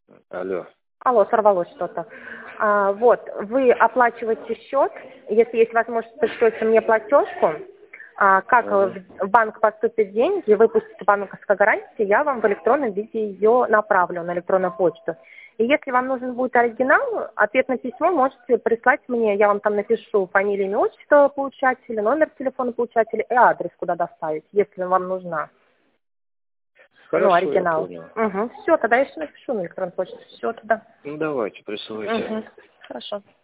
Алло. Алло, сорвалось что-то. Вот, вы оплачиваете счет, если есть возможность, пришлете мне платежку. Как в банк поступят деньги, выпустите банковская гарантия, я вам в электронном виде ее направлю на электронную почту. И если вам нужен будет оригинал, ответное письмо можете прислать мне, я вам там напишу фамилию, имя, отчество получателя, номер телефона получателя и адрес, куда доставить, если вам нужна. Хорошо, Оригинал. я понял. Все, тогда я еще напишу на электронную почту. Все, тогда. Ну, давайте, присылайте. Хорошо.